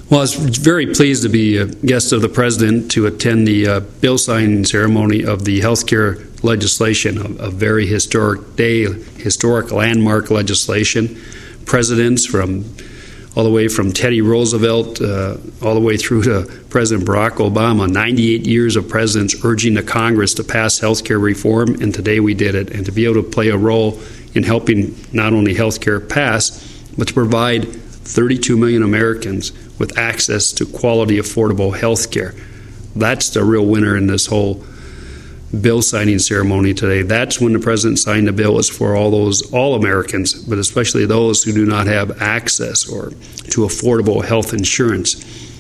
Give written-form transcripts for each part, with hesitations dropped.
Well, I was very pleased to be a guest of the President to attend the bill signing ceremony of the healthcare legislation, a very historic day, historic landmark legislation. Presidents all the way from Teddy Roosevelt all the way through to President Barack Obama, 98 years of presidents urging the Congress to pass healthcare reform, and today we did it. And to be able to play a role in helping not only healthcare pass, but to provide 32 million Americans with access to quality, affordable health care. That's the real winner in this whole bill signing ceremony today. That's when the President signed the bill. It's for all Americans, but especially those who do not have access or to affordable health insurance.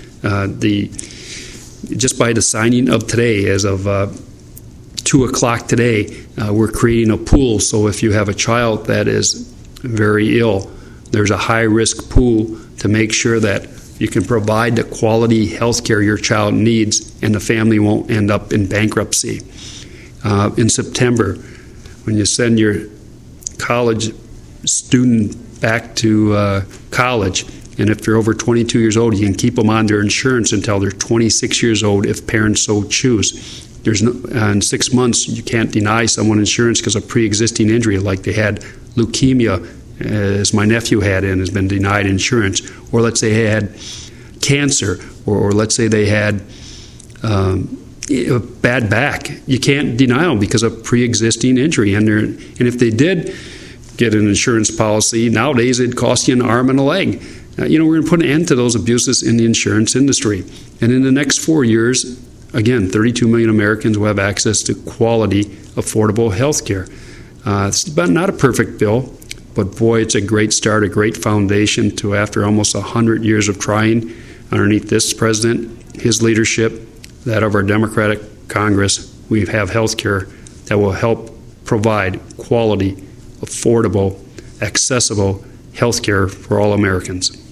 Just by the signing of today, as of 2 o'clock today, we're creating a pool. So if you have a child that is very ill, there's a high-risk pool to make sure that you can provide the quality health care your child needs and the family won't end up in bankruptcy. In September, when you send your college student back to college, and if they're over 22 years old, you can keep them on their insurance until they're 26 years old if parents so choose. In 6 months, you can't deny someone insurance because of pre-existing injury, like they had leukemia, as my nephew had and has been denied insurance, or let's say they had cancer, or let's say they had a bad back. You can't deny them because of pre-existing injury. And if they did get an insurance policy, nowadays it'd cost you an arm and a leg. We're going to put an end to those abuses in the insurance industry. And in the next 4 years, again, 32 million Americans will have access to quality, affordable health care. It's not a perfect bill, but boy, it's a great start, a great foundation to, after almost 100 years of trying underneath this president, his leadership, that of our Democratic Congress, we have health care that will help provide quality, affordable, accessible health care for all Americans.